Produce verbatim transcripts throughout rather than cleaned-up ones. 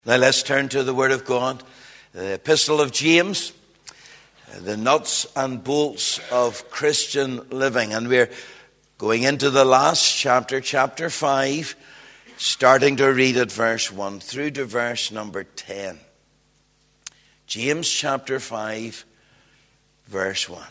Now let's turn to the Word of God, the Epistle of James, the nuts and bolts of Christian living. And we're going into the last chapter, chapter five, starting to read at verse one through to verse number ten. James chapter five, verse one.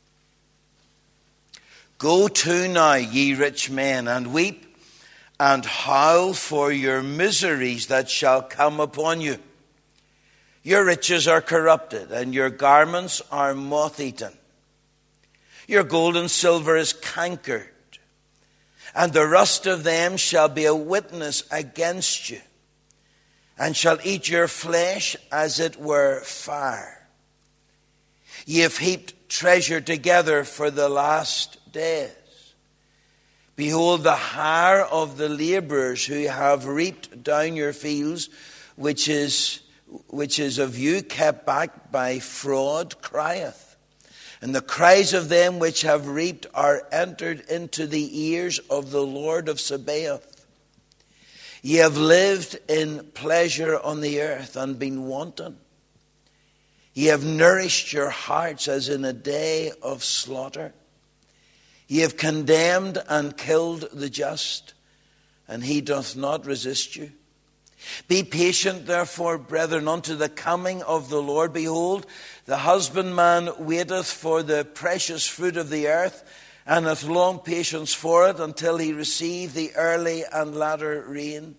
Go to now, ye rich men, and weep, and howl for your miseries that shall come upon you. Your riches are corrupted, and your garments are moth-eaten. Your gold and silver is cankered, and the rust of them shall be a witness against you, and shall eat your flesh as it were fire. Ye have heaped treasure together for the last days. Behold, the hire of the labourers who have reaped down your fields, which is which is of you kept back by fraud, crieth. And the cries of them which have reaped are entered into the ears of the Lord of Sabaoth. Ye have lived in pleasure on the earth and been wanton. Ye have nourished your hearts as in a day of slaughter. Ye have condemned and killed the just, and he doth not resist you. Be patient, therefore, brethren, unto the coming of the Lord. Behold, the husbandman waiteth for the precious fruit of the earth, and hath long patience for it, until he receive the early and latter rain.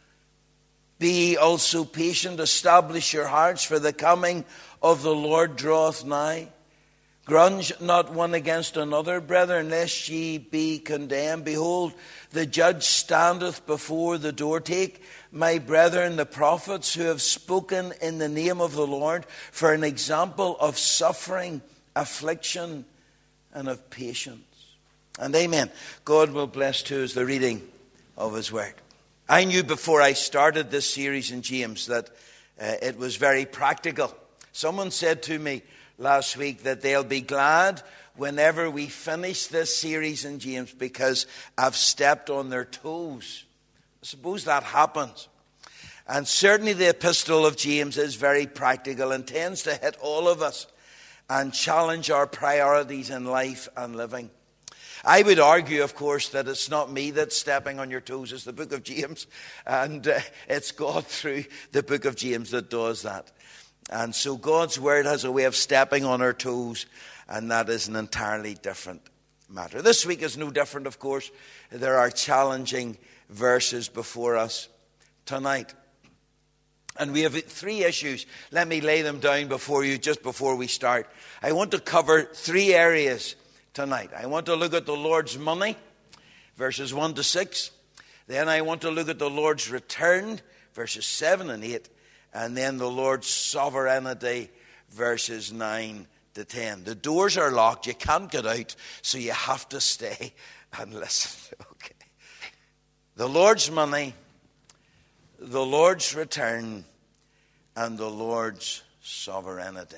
Be ye also patient, establish your hearts, for the coming of the Lord draweth nigh. Grudge not one against another, brethren, lest ye be condemned. Behold, the judge standeth before the door. Take, my brethren, the prophets who have spoken in the name of the Lord, for an example of suffering, affliction, and of patience. And amen. God will bless to us the reading of his word. I knew before I started this series in James that uh, it was very practical. Someone said to me last week that they'll be glad whenever we finish this series in James because I've stepped on their toes. I suppose that happens. And certainly the epistle of James is very practical and tends to hit all of us and challenge our priorities in life and living. I would argue, of course, that it's not me that's stepping on your toes, it's the book of James. And uh, it's God through the book of James that does that. And so God's word has a way of stepping on our toes, and that is an entirely different matter. This week is no different, of course. There are challenging verses before us tonight. And we have three issues. Let me lay them down before you just before we start. I want to cover three areas tonight. I want to look at the Lord's money, verses one to six. Then I want to look at the Lord's return, verses seven and eight. And then the Lord's sovereignty, verses nine to ten. The doors are locked. You can't get out, so you have to stay and listen. Okay. The Lord's money, the Lord's return, and the Lord's sovereignty.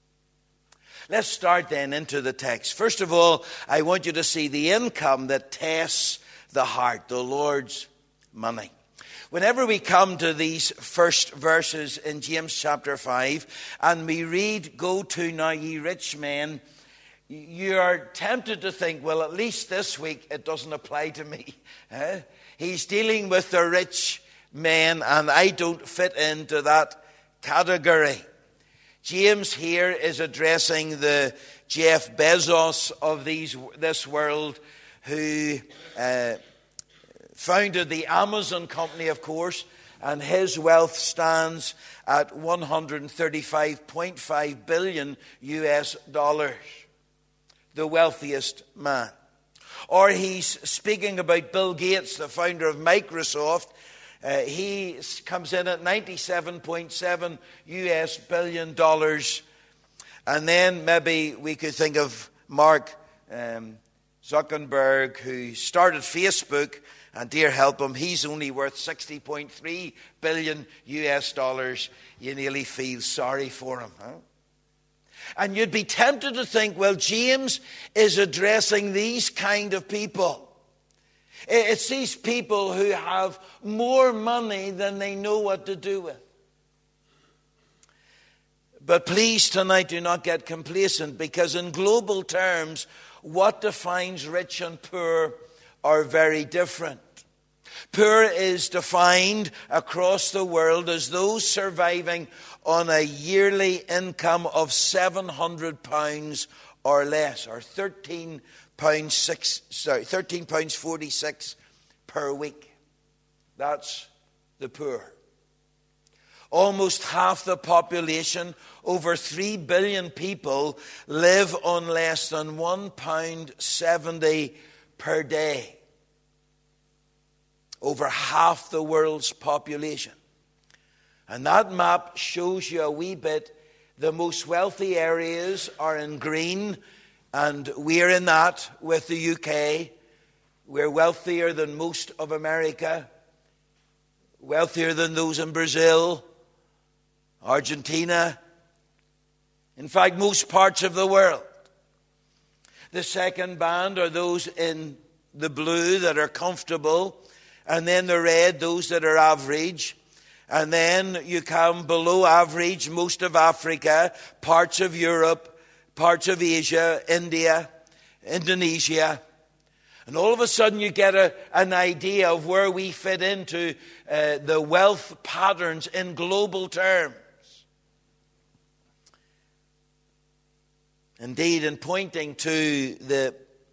Let's start then into the text. First of all, I want you to see the income that tests the heart, the Lord's money. Whenever we come to these first verses in James chapter five and we read, go to now ye rich men, you are tempted to think, well, at least this week it doesn't apply to me. Eh? He's dealing with the rich men and I don't fit into that category. James here is addressing the Jeff Bezos of these this world who uh, founded the Amazon company, of course, and his wealth stands at one hundred thirty-five point five billion U S dollars. The wealthiest man. Or he's speaking about Bill Gates, the founder of Microsoft. Uh, he comes in at ninety-seven point seven U S billion dollars. And then maybe we could think of Mark um, Zuckerberg, who started Facebook. And dear help him, he's only worth sixty point three billion U S dollars. You nearly feel sorry for him. Huh? And you'd be tempted to think, well, James is addressing these kind of people. It's these people who have more money than they know what to do with. But please tonight do not get complacent, because in global terms, what defines rich and poor are very different. Poor is defined across the world as those surviving on a yearly income of seven hundred pounds or less, or thirteen pounds six, sorry, thirteen pounds forty-six per week. That's the poor. Almost half the population, over three billion people, live on less than one pound seventy per day. Over half the world's population. And that map shows you a wee bit. The most wealthy areas are in green, and we're in that with the U K. We're wealthier than most of America, wealthier than those in Brazil, Argentina, in fact, most parts of the world. The second band are those in the blue that are comfortable, and then the red, those that are average. And then you come below average, most of Africa, parts of Europe, parts of Asia, India, Indonesia. And all of a sudden you get a, an idea of where we fit into uh, the wealth patterns in global terms. Indeed, in pointing to the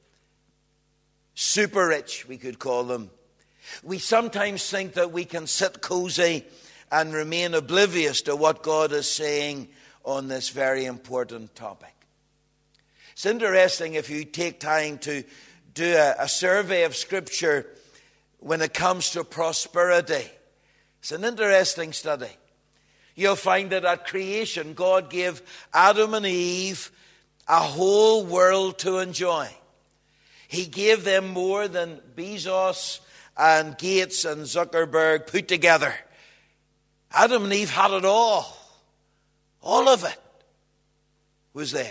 super rich, we could call them, we sometimes think that we can sit cozy and remain oblivious to what God is saying on this very important topic. It's interesting if you take time to do a, a survey of Scripture when it comes to prosperity. It's an interesting study. You'll find that at creation, God gave Adam and Eve a whole world to enjoy. He gave them more than Bezos and Gates and Zuckerberg put together. Adam and Eve had it all. All of it was theirs.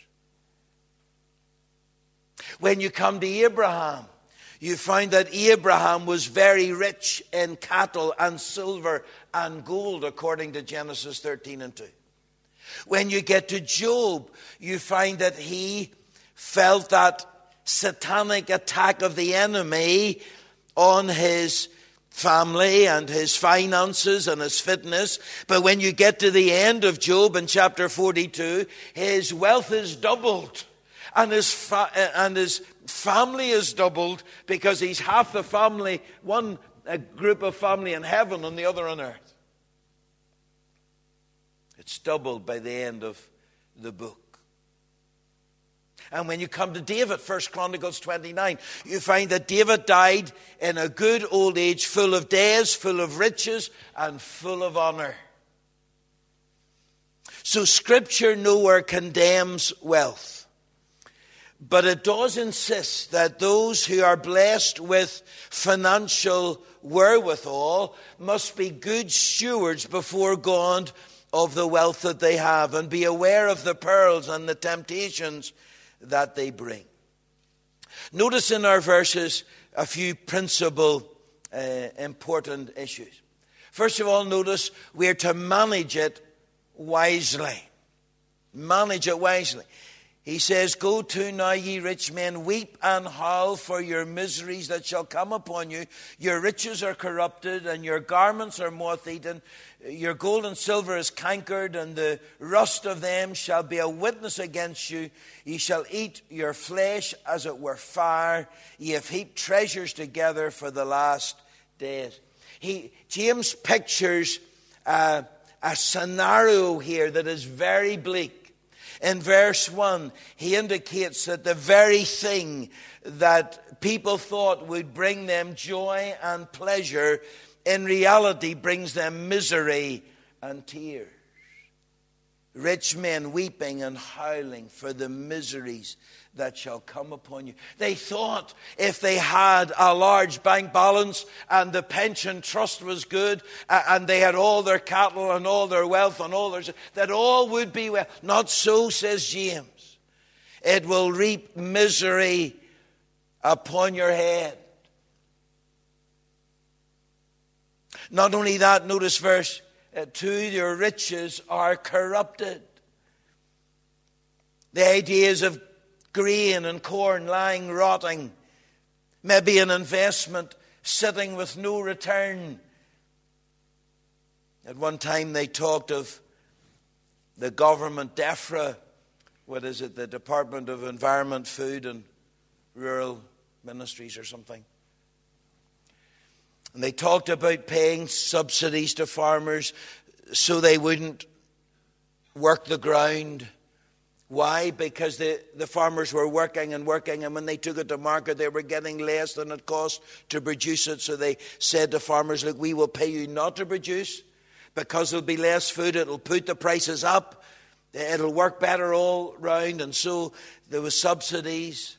When you come to Abraham, you find that Abraham was very rich in cattle and silver and gold, according to Genesis thirteen and two. When you get to Job, you find that he felt that satanic attack of the enemy on his family and his finances and his fitness. But when you get to the end of Job in chapter forty-two, his wealth is doubled. And his, fa- and his family is doubled, because he's half the family, one a group of family in heaven and the other on earth. It's doubled by the end of the book. And when you come to David, First Chronicles twenty-nine, you find that David died in a good old age, full of days, full of riches, and full of honor. So Scripture nowhere condemns wealth. But it does insist that those who are blessed with financial wherewithal must be good stewards before God of the wealth that they have, and be aware of the perils and the temptations that they bring. Notice in our verses a few principal uh, important issues. First of all, notice we are to manage it wisely. Manage it wisely. He says, "Go to now, ye rich men, weep and howl for your miseries that shall come upon you. Your riches are corrupted, and your garments are moth-eaten. Your gold and silver is cankered, and the rust of them shall be a witness against you. Ye shall eat your flesh as it were fire. Ye have heaped treasures together for the last days." He, James pictures uh, a scenario here that is very bleak. In verse one, he indicates that the very thing that people thought would bring them joy and pleasure, in reality brings them misery and tears. Rich men weeping and howling for the miseries that shall come upon you. They thought if they had a large bank balance and the pension trust was good and they had all their cattle and all their wealth and all their, that all would be well. Not so, says James. It will reap misery upon your head. Not only that, notice verse two, your riches are corrupted. The ideas of grain and corn lying rotting, maybe an investment sitting with no return. At one time they talked of the government DEFRA, what is it, the Department of Environment, Food and Rural Ministries or something. And they talked about paying subsidies to farmers so they wouldn't work the ground. Why? Because the, the farmers were working and working, and when they took it to market, they were getting less than it cost to produce it. So they said to farmers, look, we will pay you not to produce because there'll be less food. It'll put the prices up. It'll work better all round. And so there was subsidies.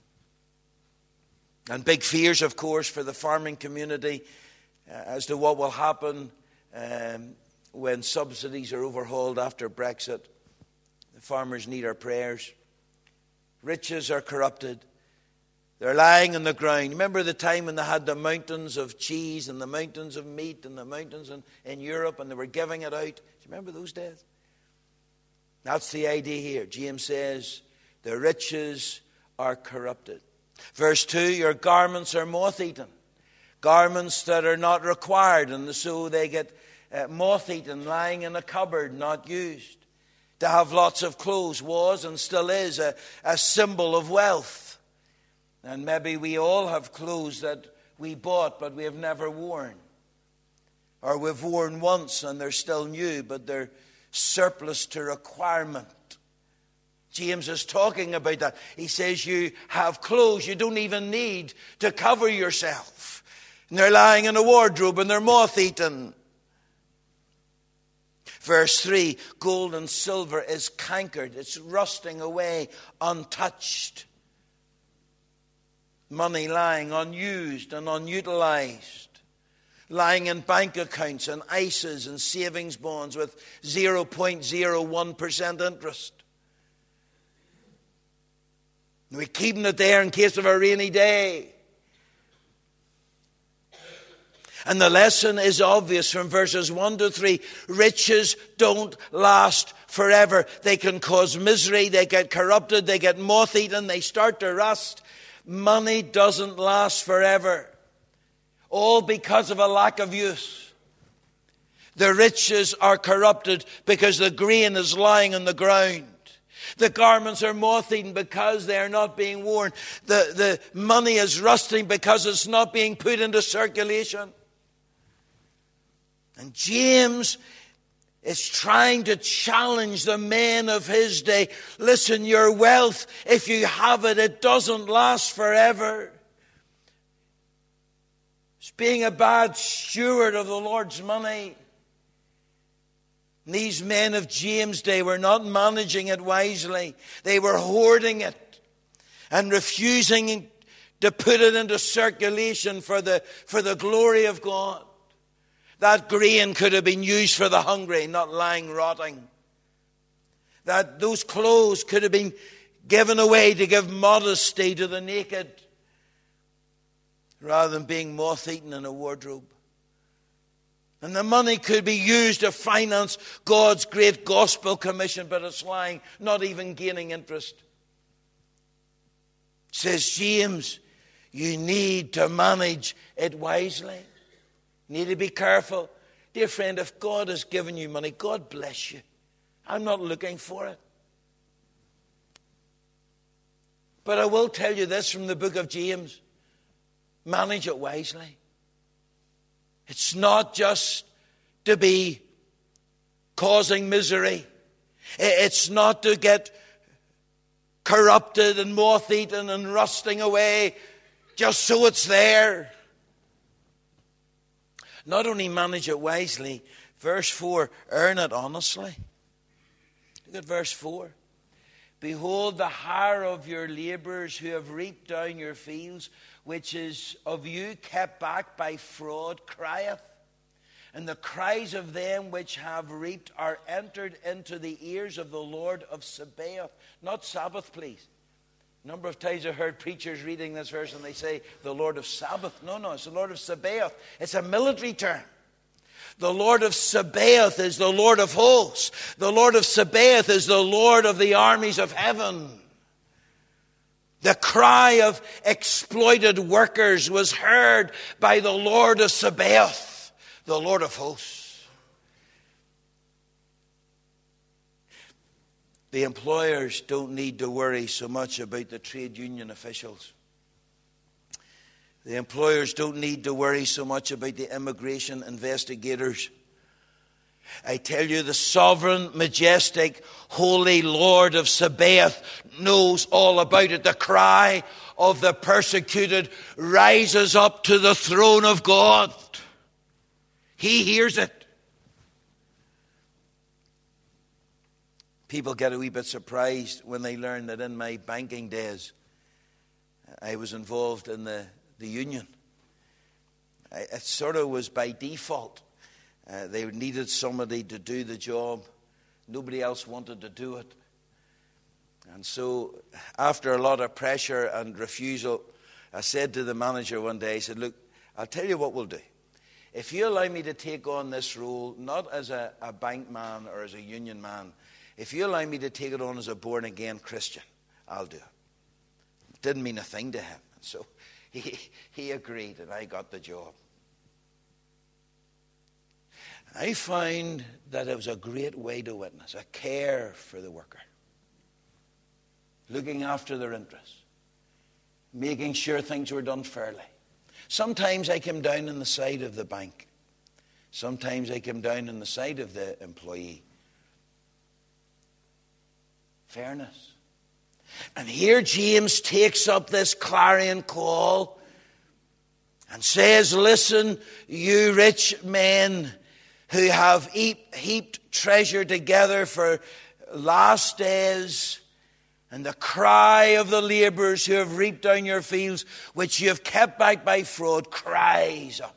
And big fears, of course, for the farming community uh, as to what will happen um, when subsidies are overhauled after Brexit. The farmers need our prayers. Riches are corrupted. They're lying on the ground. Remember the time when they had the mountains of cheese and the mountains of meat and the mountains in, in Europe, and they were giving it out? Do you remember those days? That's the idea here. James says, the riches are corrupted. Verse two, your garments are moth-eaten. Garments that are not required, and so they get uh, moth-eaten, lying in a cupboard, not used. To have lots of clothes was and still is a, a symbol of wealth. And maybe we all have clothes that we bought but we have never worn. Or we've worn once and they're still new, but they're surplus to requirement. James is talking about that. He says you have clothes you don't even need to cover yourself. And they're lying in a wardrobe and they're moth-eaten. Verse three, gold and silver is cankered. It's rusting away, untouched. Money lying unused and unutilized. Lying in bank accounts and I S As and savings bonds with zero point zero one percent interest. We're keeping it there in case of a rainy day. And the lesson is obvious from verses one to three. Riches don't last forever. They can cause misery. They get corrupted. They get moth-eaten. They start to rust. Money doesn't last forever. All because of a lack of use. The riches are corrupted because the grain is lying on the ground. The garments are moth-eaten because they are not being worn. The, the money is rusting because it's not being put into circulation. And James is trying to challenge the men of his day. Listen, your wealth, if you have it, it doesn't last forever. It's being a bad steward of the Lord's money. These men of James' day were not managing it wisely. They were hoarding it and refusing to put it into circulation for the, for the glory of God. That grain could have been used for the hungry, not lying rotting. That those clothes could have been given away to give modesty to the naked, rather than being moth-eaten in a wardrobe. And the money could be used to finance God's great gospel commission, but it's lying, not even gaining interest. Says James, you need to manage it wisely. You need to be careful. Dear friend, if God has given you money, God bless you. I'm not looking for it. But I will tell you this from the book of James. Manage it wisely. It's not just to be causing misery. It's not to get corrupted and moth-eaten and rusting away just so it's there. Not only manage it wisely, verse four, earn it honestly. Look at verse four. Behold, the hire of your laborers who have reaped down your fields, which is of you kept back by fraud, crieth. And the cries of them which have reaped are entered into the ears of the Lord of Sabaoth. Not Sabbath, please. A number of times I've heard preachers reading this verse and they say, the Lord of Sabbath. No, no, it's the Lord of Sabaoth. It's a military term. The Lord of Sabaoth is the Lord of hosts. The Lord of Sabaoth is the Lord of the armies of heaven. The cry of exploited workers was heard by the Lord of Sabaoth, the Lord of hosts. The employers don't need to worry so much about the trade union officials. The employers don't need to worry so much about the immigration investigators. I tell you, the sovereign, majestic, holy Lord of Sabaoth knows all about it. The cry of the persecuted rises up to the throne of God. He hears it. People get a wee bit surprised when they learn that in my banking days, I was involved in the the union. It sort of was by default. Uh, they needed somebody to do the job. Nobody else wanted to do it. And so after a lot of pressure and refusal, I said to the manager one day, I said, look, I'll tell you what we'll do. If you allow me to take on this role, not as a, a bank man or as a union man, if you allow me to take it on as a born-again Christian, I'll do it. It didn't mean a thing to him. So He, he agreed, and I got the job. I found that it was a great way to witness, a care for the worker, looking after their interests, making sure things were done fairly. Sometimes I came down on the side of the bank. Sometimes I came down on the side of the employee. Fairness. And here James takes up this clarion call and says, listen, you rich men who have heap, heaped treasure together for last days, and the cry of the laborers who have reaped down your fields, which you have kept back by fraud, cries up.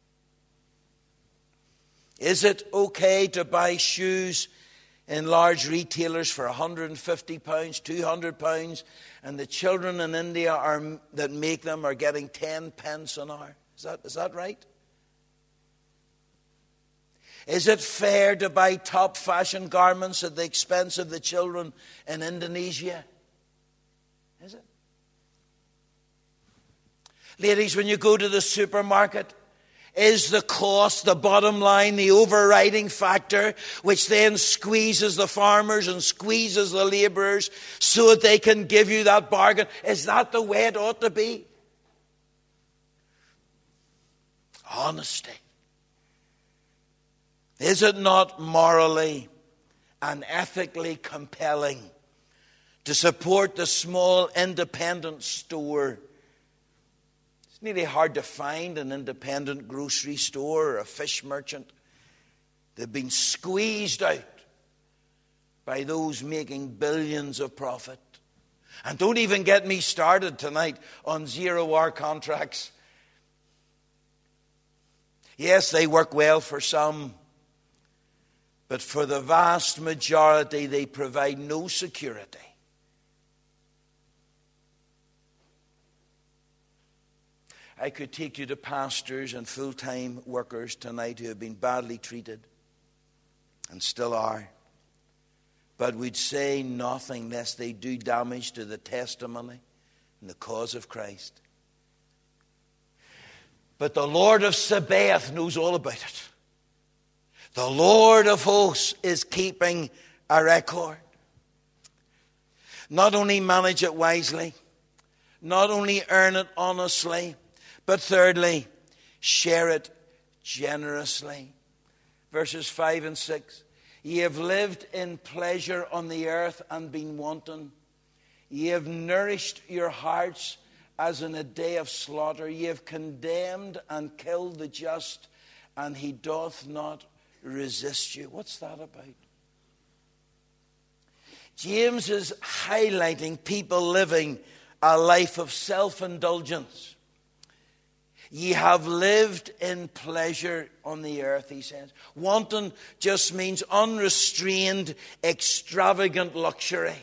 Is it okay to buy shoes in large retailers for one hundred fifty pounds, two hundred pounds, and the children in India are, that make them are getting ten pence an hour? Is that, is that right? Is it fair to buy top fashion garments at the expense of the children in Indonesia? Is it? Ladies, when you go to the supermarket, is the cost, the bottom line, the overriding factor, which then squeezes the farmers and squeezes the laborers so that they can give you that bargain? Is that the way it ought to be? Honesty. Is it not morally and ethically compelling to support the small independent store? It's nearly hard to find an independent grocery store or a fish merchant. They've been squeezed out by those making billions of profit. And don't even get me started tonight on zero-hour contracts. Yes, they work well for some, but for the vast majority, they provide no security. I could take you to pastors and full-time workers tonight who have been badly treated and still are, but would say nothing lest they do damage to the testimony and the cause of Christ. But the Lord of Sabaoth knows all about it. The Lord of hosts is keeping a record. Not only manage it wisely, not only earn it honestly, but thirdly, share it generously. Verses five and six. Ye have lived in pleasure on the earth and been wanton. Ye have nourished your hearts as in a day of slaughter. Ye have condemned and killed the just, and he doth not resist you. What's that about? James is highlighting people living a life of self-indulgence. Ye have lived in pleasure on the earth, he says. Wanton just means unrestrained, extravagant luxury.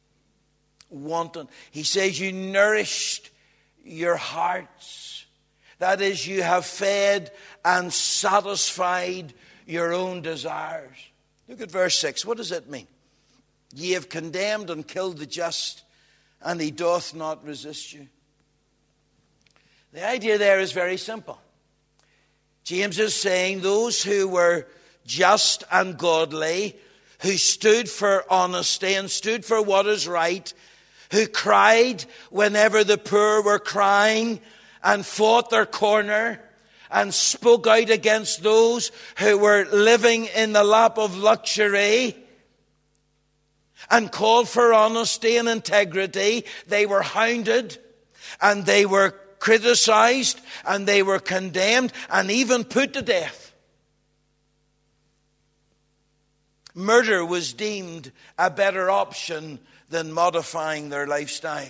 Wanton. He says you nourished your hearts. That is, you have fed and satisfied your own desires. Look at verse six. What does it mean? Ye have condemned and killed the just, and he doth not resist you. The idea there is very simple. James is saying those who were just and godly, who stood for honesty and stood for what is right, who cried whenever the poor were crying and fought their corner and spoke out against those who were living in the lap of luxury and called for honesty and integrity, they were hounded and they were criticized and they were condemned and even put to death. Murder was deemed a better option than modifying their lifestyle.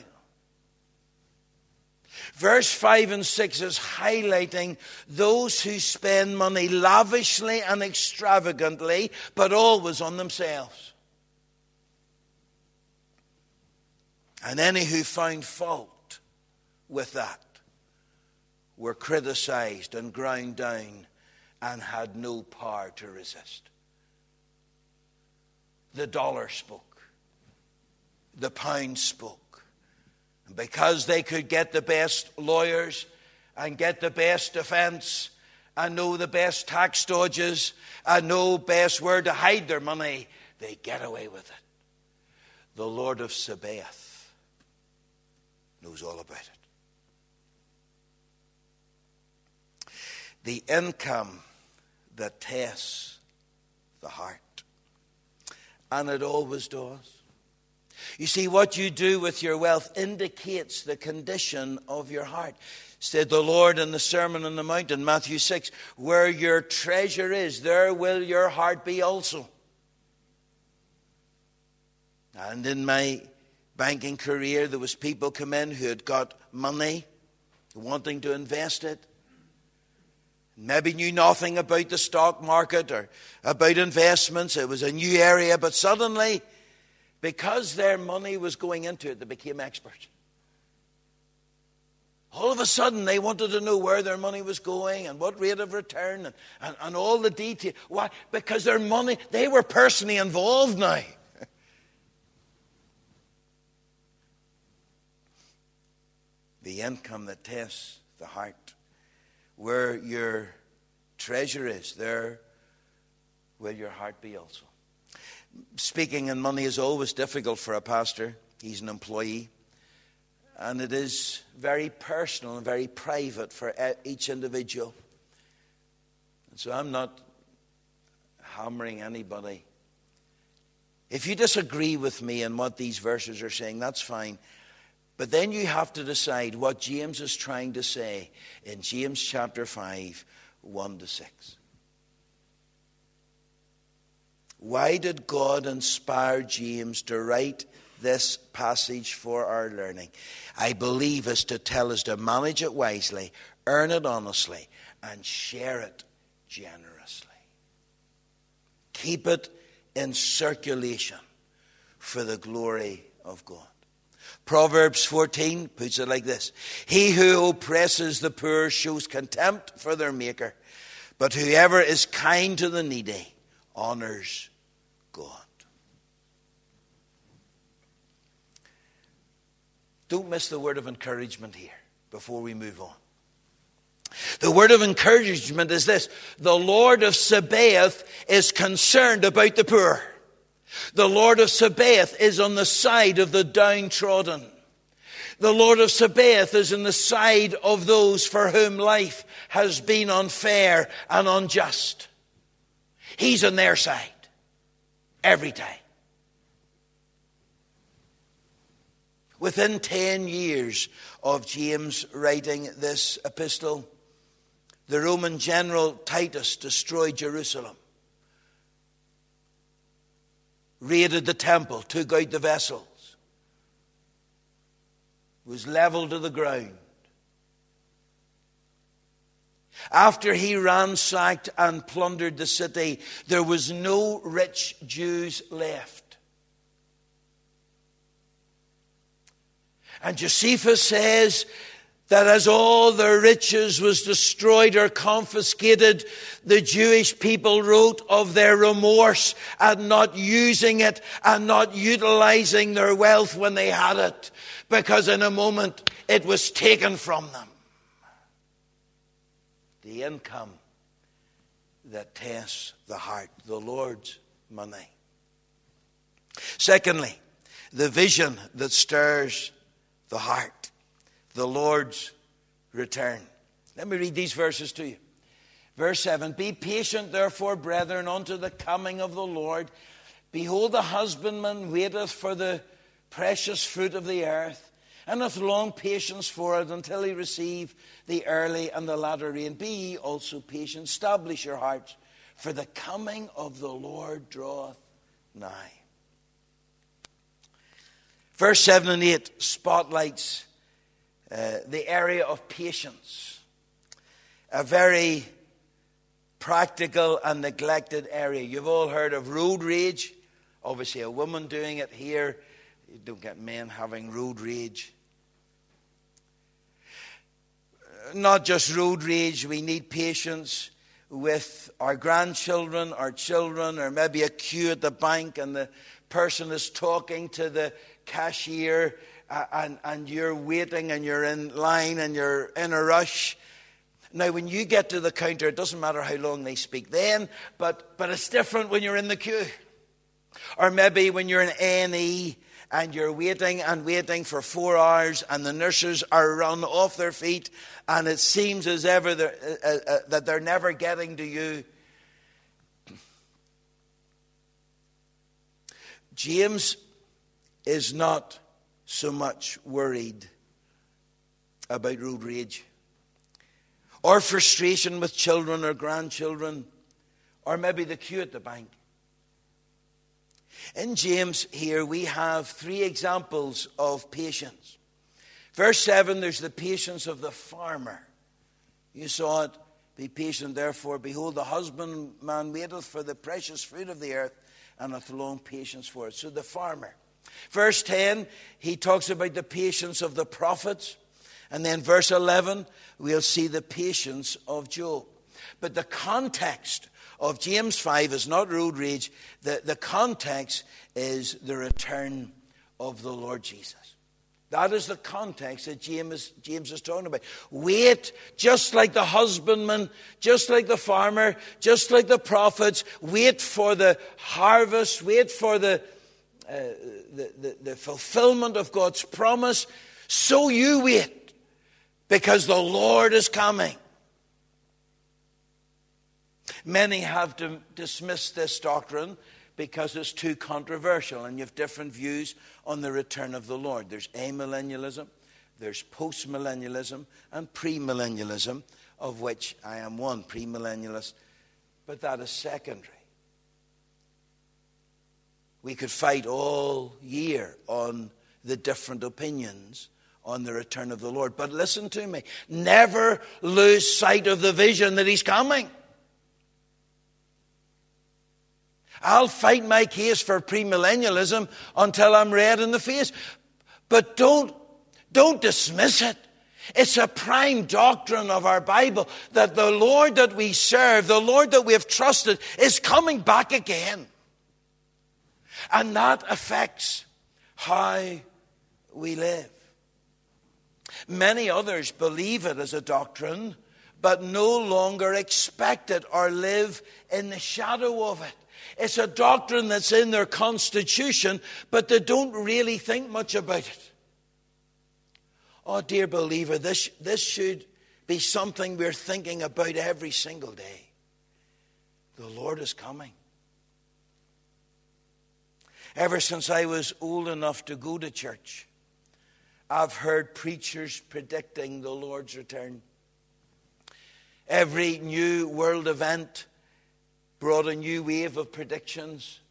Verse five and six is highlighting those who spend money lavishly and extravagantly, but always on themselves. And any who found fault with that were criticized and ground down and had no power to resist. The dollar spoke. The pound spoke. And because they could get the best lawyers and get the best defense and know the best tax dodges and know best where to hide their money, they get away with it. The Lord of Sabaoth knows all about it. The income that tests the heart. And it always does. You see, what you do with your wealth indicates the condition of your heart. Said the Lord in the Sermon on the Mount in Matthew six, where your treasure is, there will your heart be also. And in my banking career, there was people come in who had got money, wanting to invest it. Maybe knew nothing about the stock market or about investments. It was a new area, but suddenly, because their money was going into it, they became experts. All of a sudden, they wanted to know where their money was going and what rate of return and, and, and all the detail. Why? Because their money, they were personally involved now. The income that tests the heart. Where your treasure is, there will your heart be also. Speaking in money is always difficult for a pastor. He's an employee. And it is very personal and very private for each individual. And so I'm not hammering anybody. If you disagree with me in what these verses are saying, that's fine. But then you have to decide what James is trying to say in James chapter five, one to six. Why did God inspire James to write this passage for our learning? I believe is to tell us to manage it wisely, earn it honestly, and share it generously. Keep it in circulation for the glory of God. Proverbs fourteen puts it like this. He who oppresses the poor shows contempt for their maker, but whoever is kind to the needy honors God. Don't miss the word of encouragement here before we move on. The word of encouragement is this. The Lord of Sabaoth is concerned about the poor. The Lord of Sabaoth is on the side of the downtrodden. The Lord of Sabaoth is on the side of those for whom life has been unfair and unjust. He's on their side every time. Within ten years of James writing this epistle, the Roman general Titus destroyed Jerusalem, raided the temple, took out the vessels, was leveled to the ground. After he ransacked and plundered the city, there was no rich Jews left. And Josephus says that as all their riches was destroyed or confiscated, the Jewish people wrote of their remorse at not using it and not utilizing their wealth when they had it, because in a moment it was taken from them. The income that tests the heart, the Lord's money. Secondly, the vision that stirs the heart. The Lord's return. Let me read these verses to you. Verse seven, be patient, therefore, brethren, unto the coming of the Lord. Behold, the husbandman waiteth for the precious fruit of the earth, and hath long patience for it, until he receive the early and the latter rain. Be ye also patient, establish your hearts, for the coming of the Lord draweth nigh. Verse seven and eight spotlights Uh, the area of patience, a very practical and neglected area. You've all heard of road rage. Obviously, a woman doing it here. You don't get men having road rage. Not just road rage. We need patience with our grandchildren, our children, or maybe a queue at the bank and the person is talking to the cashier. Uh, and, and you're waiting and you're in line and you're in a rush. Now, when you get to the counter, it doesn't matter how long they speak then, but, but it's different when you're in the queue. Or maybe when you're in A and E and you're waiting and waiting for four hours and the nurses are run off their feet and it seems as ever they're, uh, uh, that they're never getting to you. James is not so much worried about road rage or frustration with children or grandchildren or maybe the queue at the bank. In James here we have three examples of patience. Verse seven, there's the patience of the farmer. You saw it. Be patient, therefore. Behold, the husbandman waiteth for the precious fruit of the earth, and hath long patience for it. So the farmer. Verse ten, he talks about the patience of the prophets. And then verse eleven, we'll see the patience of Job. But the context of James five is not road rage. The, the context is the return of the Lord Jesus. That is the context that James, James is talking about. Wait, just like the husbandman, just like the farmer, just like the prophets. Wait for the harvest. Wait for the Uh, the, the, the fulfillment of God's promise. So you wait, because the Lord is coming. Many have to dismissed this doctrine because it's too controversial and you have different views on the return of the Lord. There's amillennialism, there's postmillennialism, and premillennialism, of which I am one premillennialist, but that is secondary. We could fight all year on the different opinions on the return of the Lord. But listen to me. Never lose sight of the vision that he's coming. I'll fight my case for premillennialism until I'm red in the face. But don't, don't dismiss it. It's a prime doctrine of our Bible that the Lord that we serve, the Lord that we have trusted, is coming back again. And that affects how we live. Many others believe it as a doctrine, but no longer expect it or live in the shadow of it. It's a doctrine that's in their constitution, but they don't really think much about it. Oh, dear believer, this, this should be something we're thinking about every single day. The Lord is coming. Ever since I was old enough to go to church, I've heard preachers predicting the Lord's return. Every new world event brought a new wave of predictions.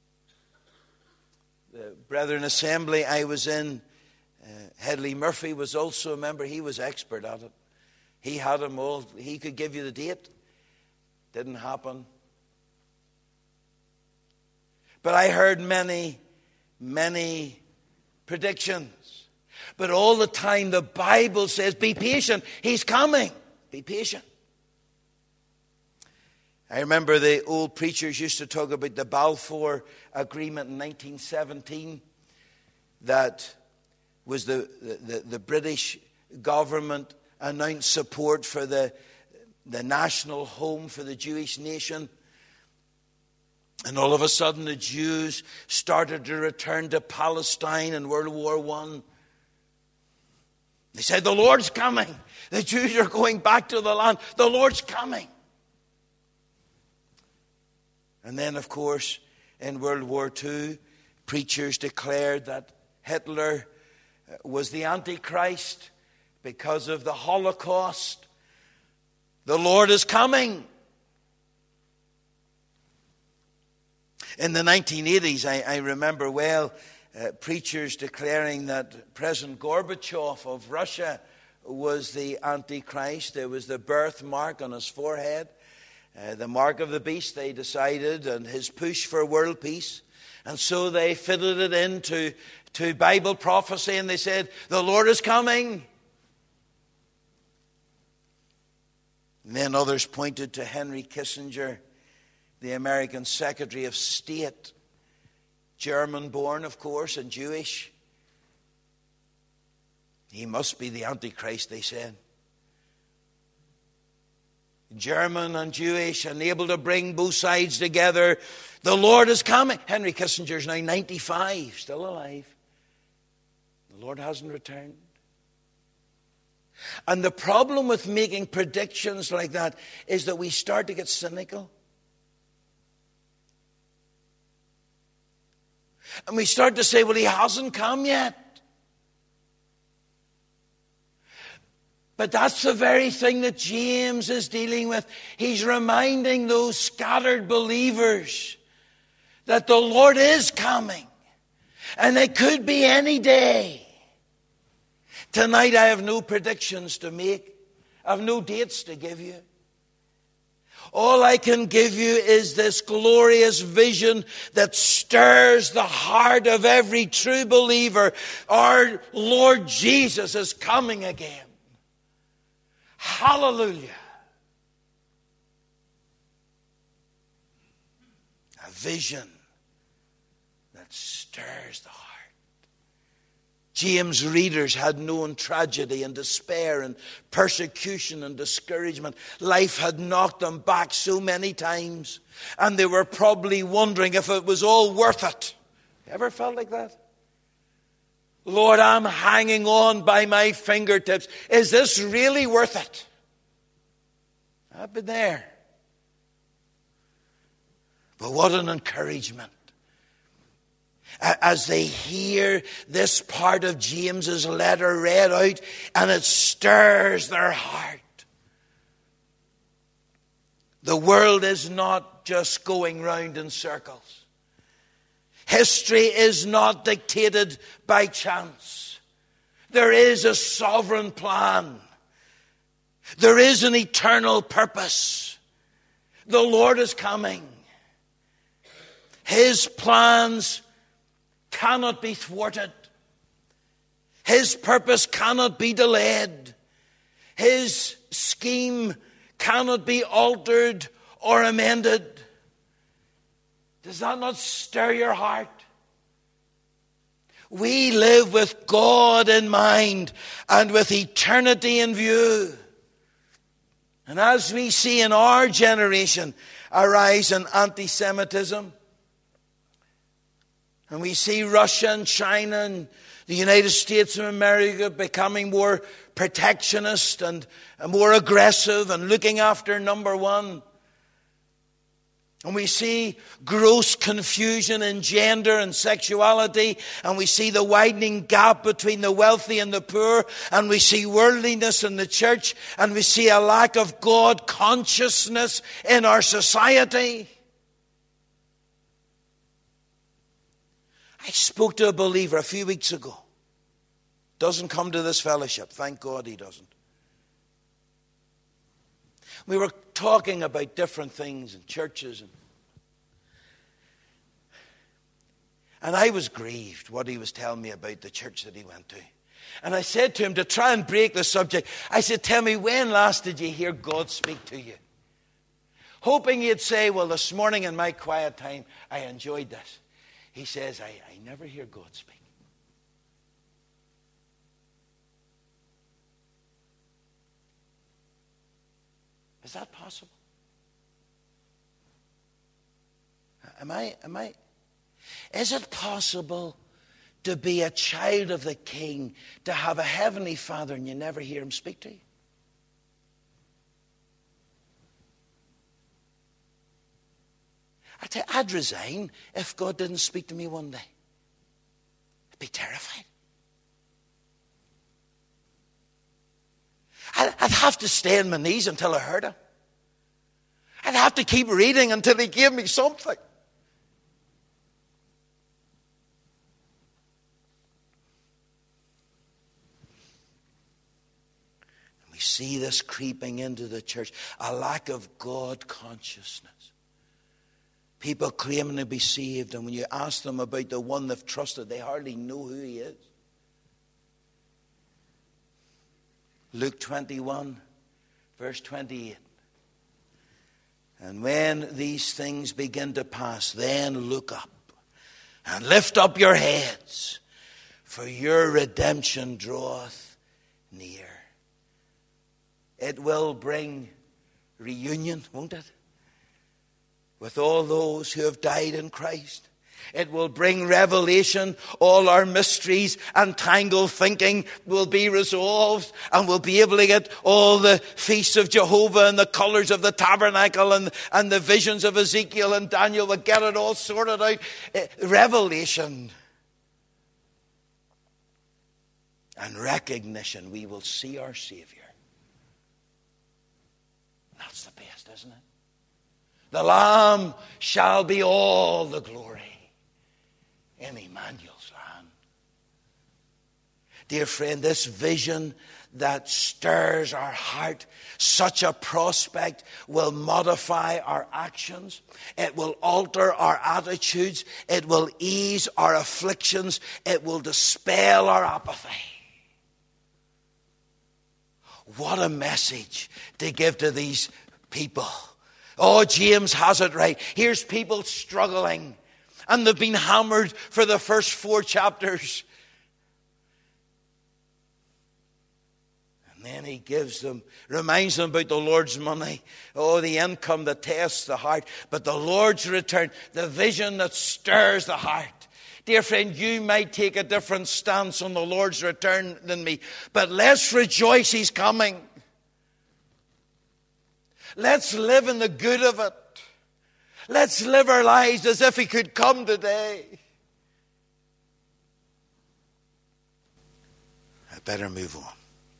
The Brethren Assembly I was in, uh, Headley Murphy was also a member. He was expert at it. He had them all. He could give you the date. Didn't happen. But I heard many, many predictions. But all the time the Bible says, be patient. He's coming. Be patient. I remember the old preachers used to talk about the Balfour Agreement in nineteen seventeen. That was the, the, the British government announced support for the, the national home for the Jewish nation. And all of a sudden the Jews started to return to Palestine in World War One. They said, the Lord's coming. The Jews are going back to the land. The Lord's coming. And then, of course, in World War Two, preachers declared that Hitler was the Antichrist because of the Holocaust. The Lord is coming. In the nineteen eighties, I, I remember well, uh, preachers declaring that President Gorbachev of Russia was the Antichrist. There was the birthmark on his forehead. Uh, the mark of the beast, they decided, and his push for world peace. And so they fitted it into to Bible prophecy, and they said, the Lord is coming. And then others pointed to Henry Kissinger, the American Secretary of State, German-born, of course, and Jewish. He must be the Antichrist, they said. German and Jewish, and able to bring both sides together. The Lord is coming. Henry Kissinger is now ninety-five, still alive. The Lord hasn't returned. And the problem with making predictions like that is that we start to get cynical. And we start to say, well, he hasn't come yet. But that's the very thing that James is dealing with. He's reminding those scattered believers that the Lord is coming. And it could be any day. Tonight I have no predictions to make. I have no dates to give you. All I can give you is this glorious vision that stirs the heart of every true believer. Our Lord Jesus is coming again. Hallelujah. A vision that stirs the heart. James' readers had known tragedy and despair and persecution and discouragement. Life had knocked them back so many times, and they were probably wondering if it was all worth it. Ever felt like that? Lord, I'm hanging on by my fingertips. Is this really worth it? I've been there. But what an encouragement. As they hear this part of James's letter read out, and it stirs their heart. The world is not just going round in circles. History is not dictated by chance. There is a sovereign plan. There is an eternal purpose. The Lord is coming. His plans cannot be thwarted. His purpose cannot be delayed. His scheme cannot be altered or amended. Does that not stir your heart? We live with God in mind and with eternity in view. And as we see in our generation a rise in anti-Semitism, and we see Russia and China and the United States of America becoming more protectionist and more aggressive and looking after number one. And we see gross confusion in gender and sexuality. And we see the widening gap between the wealthy and the poor. And we see worldliness in the church. And we see a lack of God consciousness in our society. I spoke to a believer a few weeks ago. Doesn't come to this fellowship. Thank God he doesn't. We were talking about different things in churches. And, and I was grieved what he was telling me about the church that he went to. And I said to him, to try and break the subject, I said, tell me, when last did you hear God speak to you? Hoping he'd say, well, this morning in my quiet time, I enjoyed this. He says, I, I never hear God speak. Is that possible? Am I, am I, is it possible to be a child of the King, to have a heavenly Father and you never hear him speak to you? I tell you, I'd resign if God didn't speak to me one day. I'd be terrified. I'd, I'd have to stay on my knees until I heard him. I'd have to keep reading until he gave me something. We see this creeping into the church, a lack of God consciousness. People claiming to be saved, and when you ask them about the one they've trusted, they hardly know who he is. Luke twenty-one, verse twenty-eight. And when these things begin to pass, then look up and lift up your heads, for your redemption draweth near. It will bring reunion, won't it? With all those who have died in Christ. It will bring revelation. All our mysteries and tangled thinking will be resolved, and we'll be able to get all the feasts of Jehovah and the colors of the tabernacle and, and the visions of Ezekiel and Daniel. We'll get it all sorted out. Revelation and recognition. We will see our Savior. That's the best, isn't it? The Lamb shall be all the glory in Emmanuel's land. Dear friend, this vision that stirs our heart, such a prospect will modify our actions. It will alter our attitudes. It will ease our afflictions. It will dispel our apathy. What a message to give to these people. Oh, James has it right. Here's people struggling, and they've been hammered for the first four chapters. And then he gives them, reminds them about the Lord's money. Oh, the income that tests the heart. But the Lord's return, the vision that stirs the heart. Dear friend, you might take a different stance on the Lord's return than me, but let's rejoice he's coming. Let's live in the good of it. Let's live our lives as if he could come today. I better move on.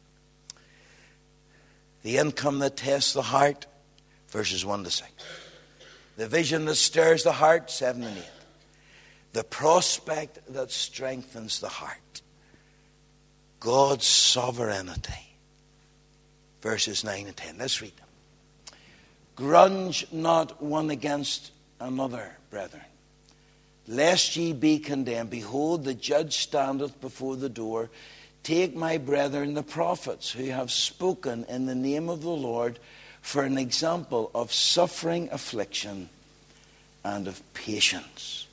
The income that tests the heart, verses one to six. The vision that stirs the heart, seven and eight. The prospect that strengthens the heart. God's sovereignty, verses nine and ten. Let's read them. Grudge not one against another, brethren, lest ye be condemned. Behold, the judge standeth before the door. Take my brethren the prophets, who have spoken in the name of the Lord, for an example of suffering, affliction, and of patience.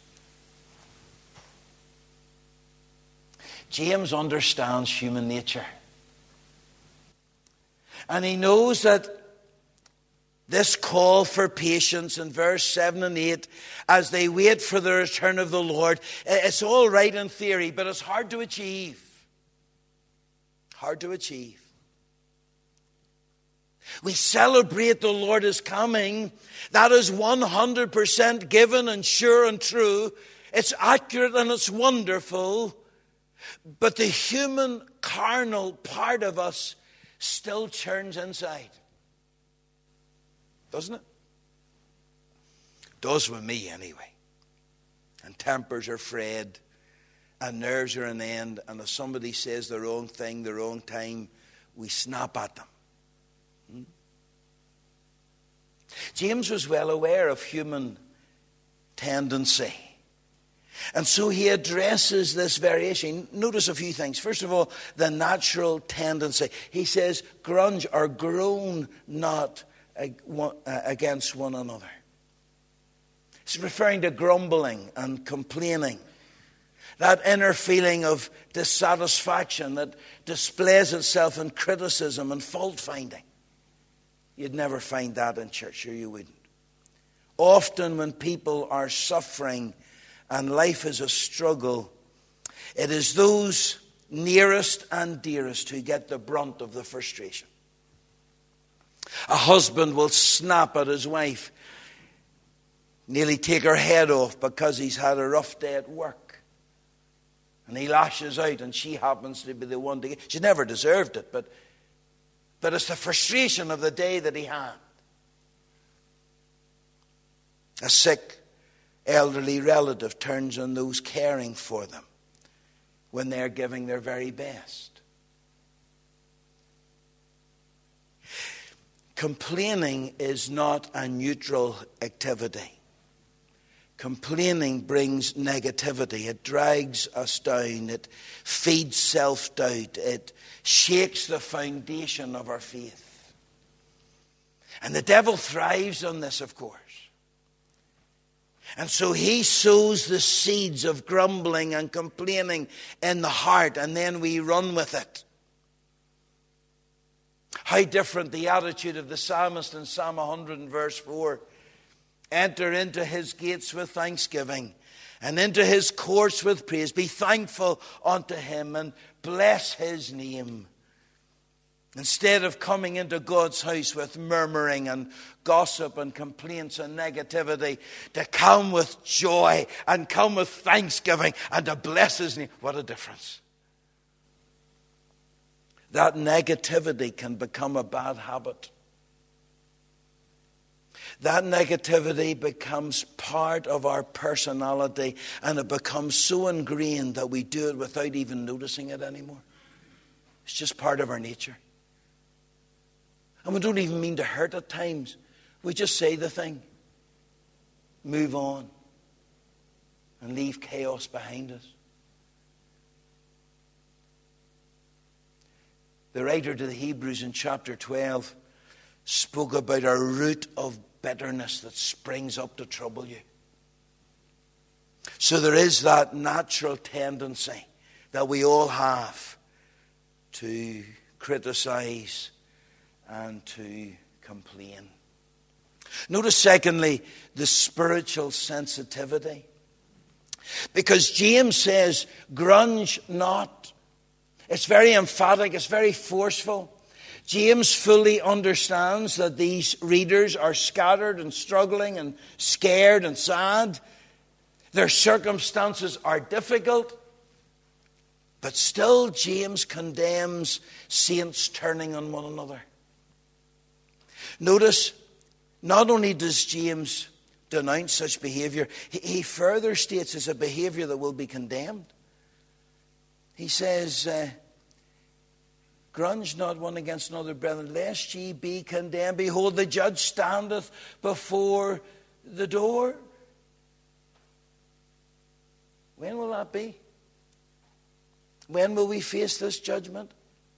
James understands human nature. And he knows that this call for patience in verse seven and eight, as they wait for the return of the Lord, it's all right in theory, but it's hard to achieve. Hard to achieve. We celebrate the Lord is coming. That is one hundred percent given and sure and true. It's accurate and it's wonderful. But the human carnal part of us still churns inside. Doesn't it? Does with me anyway. And tempers are frayed, and nerves are an end, and if somebody says the wrong thing, the wrong time, we snap at them. Hmm? James was well aware of human tendency. And so he addresses this variation. Notice a few things. First of all, the natural tendency. He says, grunge or groan not against one another. He's referring to grumbling and complaining. That inner feeling of dissatisfaction that displays itself in criticism and fault finding. You'd never find that in church, sure you wouldn't. Often when people are suffering and life is a struggle, it is those nearest and dearest who get the brunt of the frustration. A husband will snap at his wife, nearly take her head off because he's had a rough day at work. And he lashes out and she happens to be the one to get. She never deserved it, but, but it's the frustration of the day that he had. A sick elderly relative turns on those caring for them when they're giving their very best. Complaining is not a neutral activity. Complaining brings negativity. It drags us down. It feeds self-doubt. It shakes the foundation of our faith. And the devil thrives on this, of course. And so he sows the seeds of grumbling and complaining in the heart, and then we run with it. How different the attitude of the psalmist in Psalm one hundred and verse four. Enter into his gates with thanksgiving and into his courts with praise. Be thankful unto him and bless his name. Instead of coming into God's house with murmuring and gossip and complaints and negativity, to come with joy and come with thanksgiving and to bless his name. What a difference. That negativity can become a bad habit. That negativity becomes part of our personality, and it becomes so ingrained that we do it without even noticing it anymore. It's just part of our nature. And we don't even mean to hurt at times. We just say the thing, move on, and leave chaos behind us. The writer to the Hebrews in chapter twelve spoke about a root of bitterness that springs up to trouble you. So there is that natural tendency that we all have to criticize and to complain. Notice, secondly, the spiritual sensitivity. Because James says, grunge not. It's very emphatic, it's very forceful. James fully understands that these readers are scattered and struggling and scared and sad. Their circumstances are difficult. But still, James condemns saints turning on one another. Notice, not only does James denounce such behavior, he further states it's a behavior that will be condemned. He says, uh, grunge not one against another, brethren, lest ye be condemned. Behold, the judge standeth before the door. When will that be? When will we face this judgment?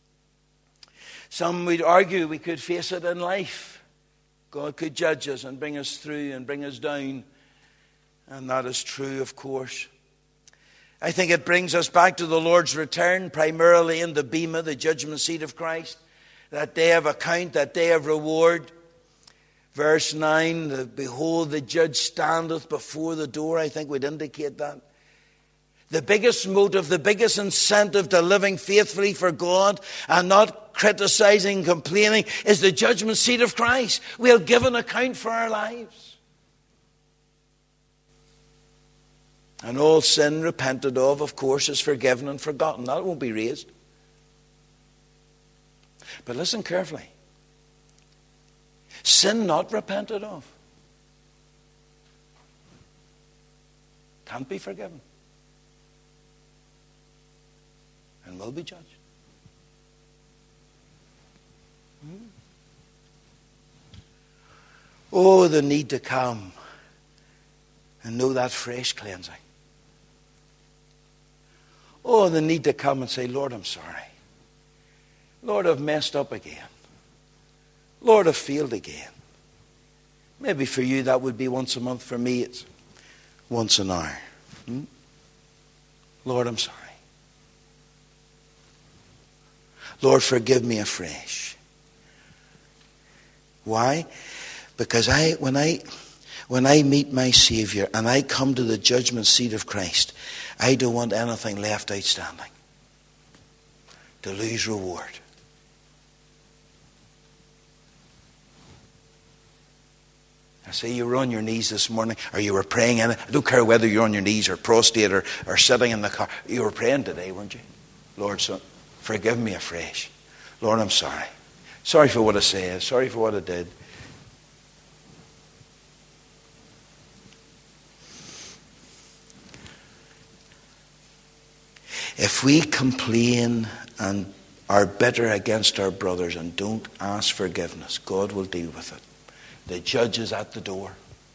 Some would argue we could face it in life. God could judge us and bring us through and bring us down. And that is true, of course. I think it brings us back to the Lord's return, primarily in the bema, the judgment seat of Christ. That day of account, that day of reward. Verse nine, the, behold, the judge standeth before the door. I think we'd indicate that. The biggest motive, the biggest incentive to living faithfully for God and not criticizing, complaining, is the judgment seat of Christ. We'll give an account for our lives. And all sin repented of, of course, is forgiven and forgotten. That won't be raised. But listen carefully. Sin not repented of can't be forgiven and will be judged. Hmm. Oh, the need to come and know that fresh cleansing. Oh, they need to come and say, Lord, I'm sorry. Lord, I've messed up again. Lord, I've failed again. Maybe for you that would be once a month. For me, it's once an hour. Hmm? Lord, I'm sorry. Lord, forgive me afresh. Why? Because I, when I, when I meet my Savior and I come to the judgment seat of Christ, I don't want anything left outstanding to lose reward. I say you were on your knees this morning, or you were praying in it. I don't care whether you're on your knees or prostrate or, or sitting in the car. You were praying today, weren't you? Lord, son, forgive me afresh. Lord, I'm sorry. Sorry for what I said. Sorry for what I did. If we complain and are bitter against our brothers and don't ask forgiveness, God will deal with it. The judge is at the door.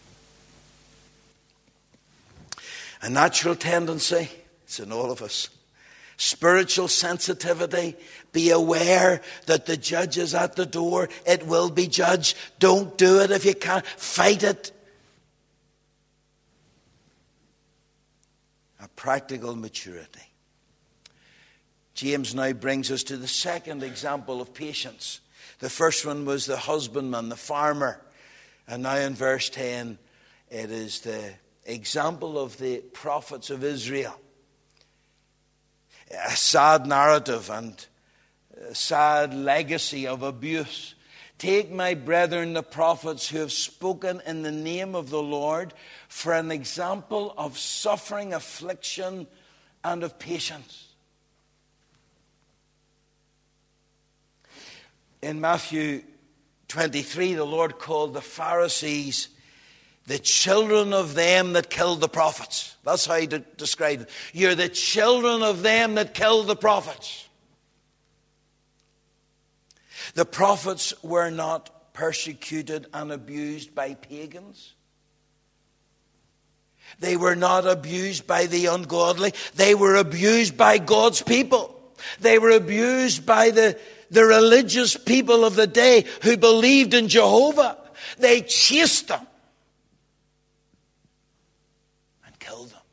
A natural tendency, it's in all of us. Spiritual sensitivity. Be aware that the judge is at the door. It will be judged. Don't do it if you can't. Fight it. A practical maturity. James now brings us to the second example of patience. The first one was the husbandman, the farmer. And now in verse ten, it is the example of the prophets of Israel. A sad narrative and a sad legacy of abuse. Take my brethren, the prophets, who have spoken in the name of the Lord, for an example of suffering, affliction, and of patience. In Matthew twenty-three, the Lord called the Pharisees the children of them that killed the prophets. That's how he de- described it. You're the children of them that killed the prophets. The prophets were not persecuted and abused by pagans. They were not abused by the ungodly. They were abused by God's people. They were abused by the The religious people of the day who believed in Jehovah. They chased them and killed them.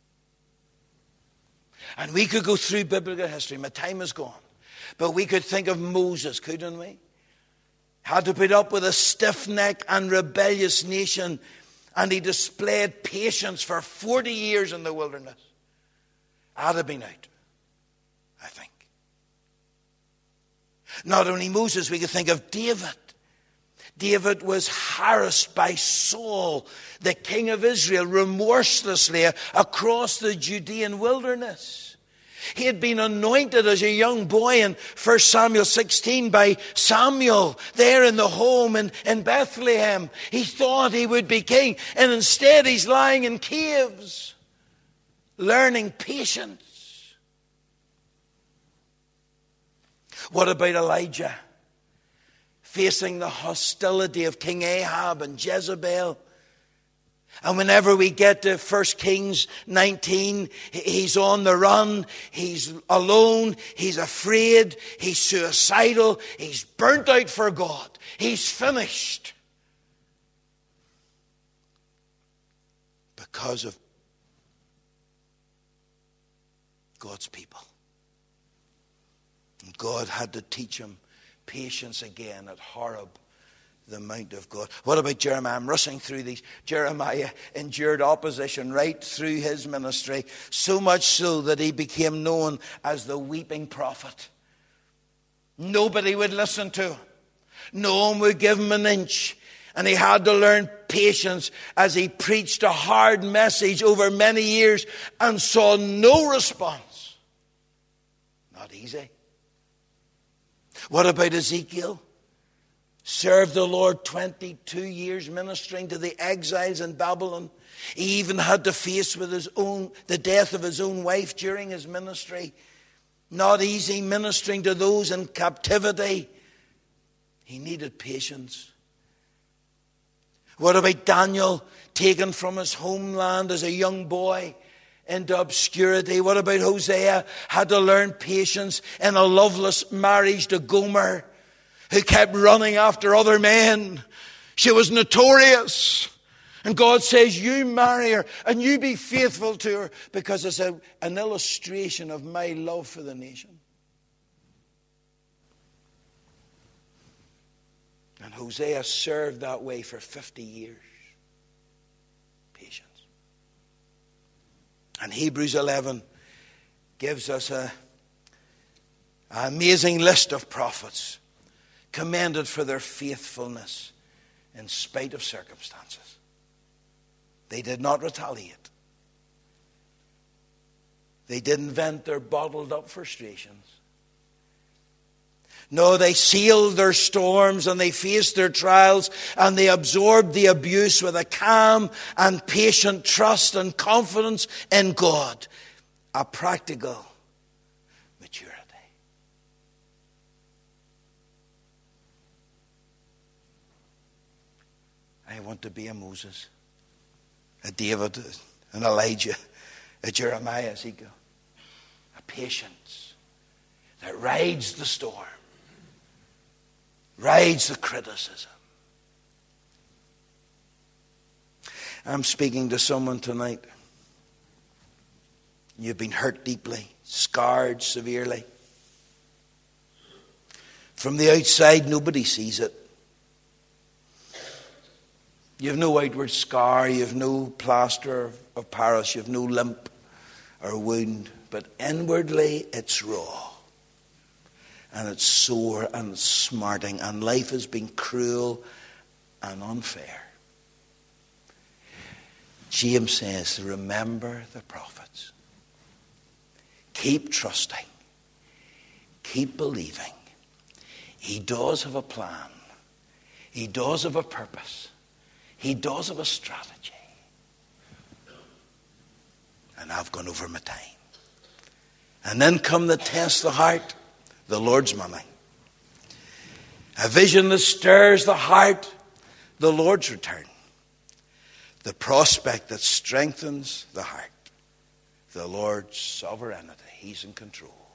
And we could go through biblical history. My time is gone. But we could think of Moses, couldn't we? Had to put up with a stiff-necked and rebellious nation. And he displayed patience for forty years in the wilderness. I'd have been out, I think. Not only Moses, we could think of David. David was harassed by Saul, the king of Israel, remorselessly across the Judean wilderness. He had been anointed as a young boy in First Samuel sixteen by Samuel there in the home in, in Bethlehem. He thought he would be king, and instead he's lying in caves, learning patience. What about Elijah? Facing the hostility of King Ahab and Jezebel. And whenever we get to First Kings nineteen, he's on the run, he's alone, he's afraid, he's suicidal, he's burnt out for God, he's finished. Because of God's people. God had to teach him patience again at Horeb, the Mount of God. What about Jeremiah? I'm rushing through these. Jeremiah endured opposition right through his ministry, so much so that he became known as the weeping prophet. Nobody would listen to him. No one would give him an inch. And he had to learn patience as he preached a hard message over many years and saw no response. Not easy. What about Ezekiel? Served the Lord twenty-two years ministering to the exiles in Babylon. He even had to face with his own the death of his own wife during his ministry. Not easy ministering to those in captivity. He needed patience. What about Daniel, taken from his homeland as a young boy into obscurity. What about Hosea? Had to learn patience in a loveless marriage to Gomer, who kept running after other men. She was notorious. And God says, you marry her and you be faithful to her, because it's a, an illustration of my love for the nation. And Hosea served that way for fifty years. Patience. And Hebrews eleven gives us a, an amazing list of prophets commended for their faithfulness in spite of circumstances. They did not retaliate. They didn't vent their bottled up frustrations. No, they sealed their storms and they faced their trials and they absorbed the abuse with a calm and patient trust and confidence in God. A practical maturity. I want to be a Moses, a David, an Elijah, a Jeremiah, Ezekiel. A patience that rides the storm. Rides the criticism. I'm speaking to someone tonight. You've been hurt deeply, scarred severely. From the outside, nobody sees it. You have no outward scar, you have no plaster of Paris, you have no limp or wound, but inwardly it's raw. And it's sore and smarting, and life has been cruel and unfair. James says, remember the prophets. Keep trusting. Keep believing. He does have a plan. He does have a purpose. He does have a strategy. And I've gone over my time. And then come the test of the heart. The Lord's money. A vision that stirs the heart, the Lord's return. The prospect that strengthens the heart, the Lord's sovereignty. He's in control.